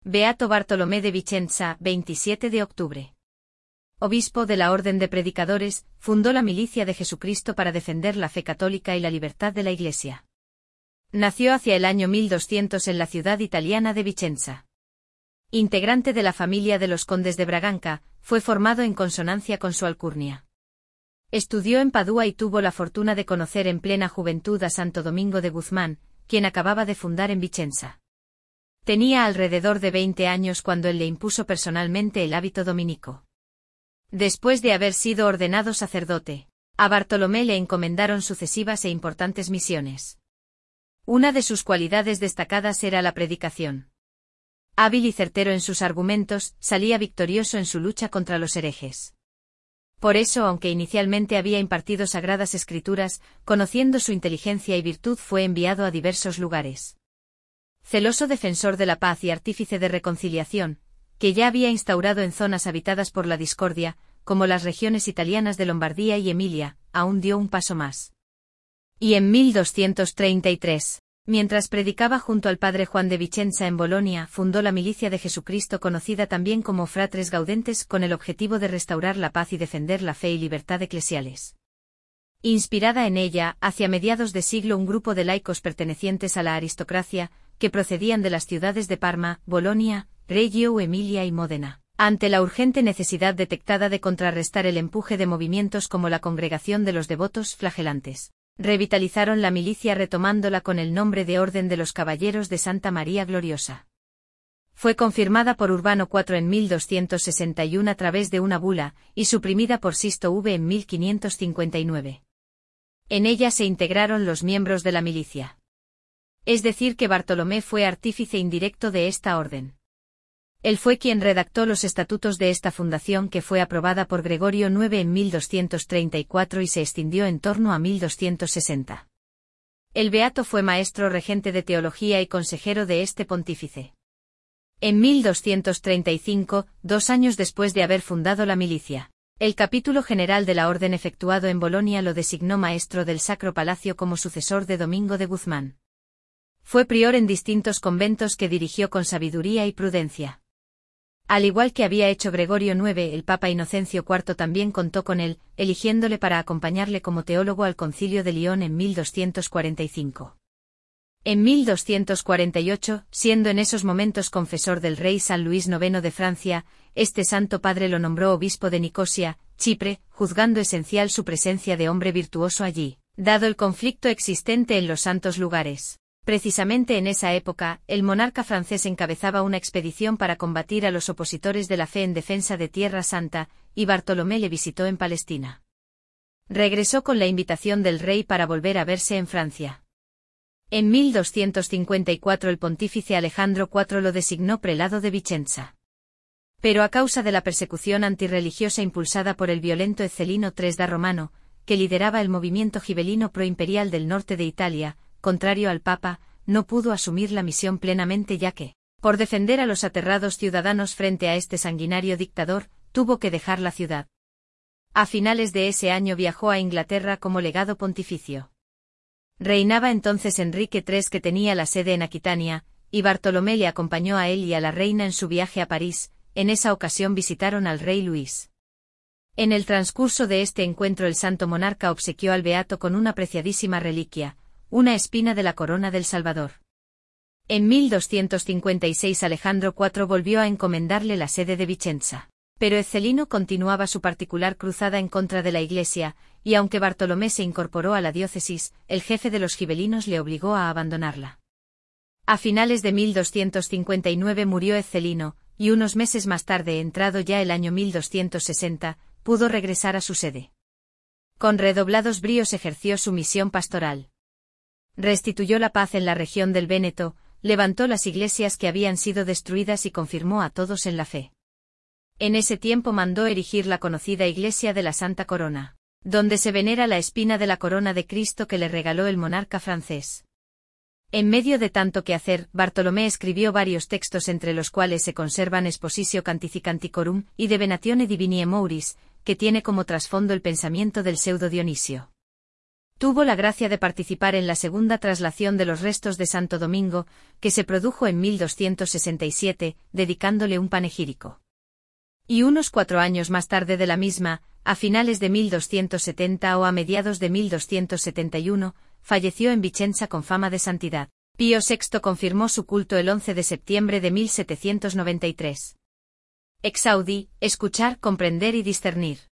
Beato Bartolomé de Vicenza, 27 de octubre. Obispo de la Orden de Predicadores, fundó la Milicia de Jesucristo para defender la fe católica y la libertad de la Iglesia. Nació hacia el año 1200 en la ciudad italiana de Vicenza. Integrante de la familia de los condes de Braganca, fue formado en consonancia con su alcurnia. Estudió en Padua y tuvo la fortuna de conocer en plena juventud a Santo Domingo de Guzmán, quien acababa de fundar en Vicenza. Tenía alrededor de 20 años cuando él le impuso personalmente el hábito dominico. Después de haber sido ordenado sacerdote, a Bartolomé le encomendaron sucesivas e importantes misiones. Una de sus cualidades destacadas era la predicación. Hábil y certero en sus argumentos, salía victorioso en su lucha contra los herejes. Por eso, aunque inicialmente había impartido sagradas escrituras, conociendo su inteligencia y virtud, fue enviado a diversos lugares. Celoso defensor de la paz y artífice de reconciliación, que ya había instaurado en zonas habitadas por la discordia, como las regiones italianas de Lombardía y Emilia, aún dio un paso más. Y en 1233, mientras predicaba junto al padre Juan de Vicenza en Bolonia, fundó la Milicia de Jesucristo, conocida también como Fratres Gaudentes, con el objetivo de restaurar la paz y defender la fe y libertad eclesiales. Inspirada en ella, hacia mediados de siglo un grupo de laicos pertenecientes a la aristocracia, que procedían de las ciudades de Parma, Bolonia, Reggio Emilia y Módena, ante la urgente necesidad detectada de contrarrestar el empuje de movimientos como la Congregación de los Devotos Flagelantes, revitalizaron la milicia retomándola con el nombre de Orden de los Caballeros de Santa María Gloriosa. Fue confirmada por Urbano IV en 1261 a través de una bula, y suprimida por Sisto V en 1559. En ella se integraron los miembros de la milicia. Es decir, que Bartolomé fue artífice indirecto de esta orden. Él fue quien redactó los estatutos de esta fundación, que fue aprobada por Gregorio IX en 1234 y se extendió en torno a 1260. El beato fue maestro regente de teología y consejero de este pontífice. En 1235, 2 años después de haber fundado la milicia, el capítulo general de la orden efectuado en Bolonia lo designó maestro del Sacro Palacio como sucesor de Domingo de Guzmán. Fue prior en distintos conventos que dirigió con sabiduría y prudencia. Al igual que había hecho Gregorio IX, el Papa Inocencio IV también contó con él, eligiéndole para acompañarle como teólogo al Concilio de Lyon en 1245. En 1248, siendo en esos momentos confesor del rey San Luis IX de Francia, este santo padre lo nombró obispo de Nicosia, Chipre, juzgando esencial su presencia de hombre virtuoso allí, dado el conflicto existente en los santos lugares. Precisamente en esa época, el monarca francés encabezaba una expedición para combatir a los opositores de la fe en defensa de Tierra Santa, y Bartolomé le visitó en Palestina. Regresó con la invitación del rey para volver a verse en Francia. En 1254 el pontífice Alejandro IV lo designó prelado de Vicenza. Pero a causa de la persecución antirreligiosa impulsada por el violento Ezzelino III da Romano, que lideraba el movimiento gibelino proimperial del norte de Italia, contrario al Papa, no pudo asumir la misión plenamente, ya que, por defender a los aterrados ciudadanos frente a este sanguinario dictador, tuvo que dejar la ciudad. A finales de ese año viajó a Inglaterra como legado pontificio. Reinaba entonces Enrique III, que tenía la sede en Aquitania, y Bartolomé le acompañó a él y a la reina en su viaje a París. En esa ocasión visitaron al rey Luis. En el transcurso de este encuentro el santo monarca obsequió al beato con una preciadísima reliquia, una espina de la corona del Salvador. En 1256 Alejandro IV volvió a encomendarle la sede de Vicenza, pero Ezzelino continuaba su particular cruzada en contra de la Iglesia, y aunque Bartolomé se incorporó a la diócesis, el jefe de los gibelinos le obligó a abandonarla. A finales de 1259 murió Ezzelino, y unos meses más tarde, entrado ya el año 1260, pudo regresar a su sede. Con redoblados bríos ejerció su misión pastoral. Restituyó la paz en la región del Véneto, levantó las iglesias que habían sido destruidas y confirmó a todos en la fe. En ese tiempo mandó erigir la conocida Iglesia de la Santa Corona, donde se venera la espina de la corona de Cristo que le regaló el monarca francés. En medio de tanto que hacer, Bartolomé escribió varios textos, entre los cuales se conservan Expositio Cantici Canticorum y De Venatione Divini Mouris, que tiene como trasfondo el pensamiento del pseudo Dionisio. Tuvo la gracia de participar en la segunda traslación de los restos de Santo Domingo, que se produjo en 1267, dedicándole un panegírico. Y unos 4 años más tarde de la misma, a finales de 1270 o a mediados de 1271, falleció en Vicenza con fama de santidad. Pío VI confirmó su culto el 11 de septiembre de 1793. Exaudi, escuchar, comprender y discernir.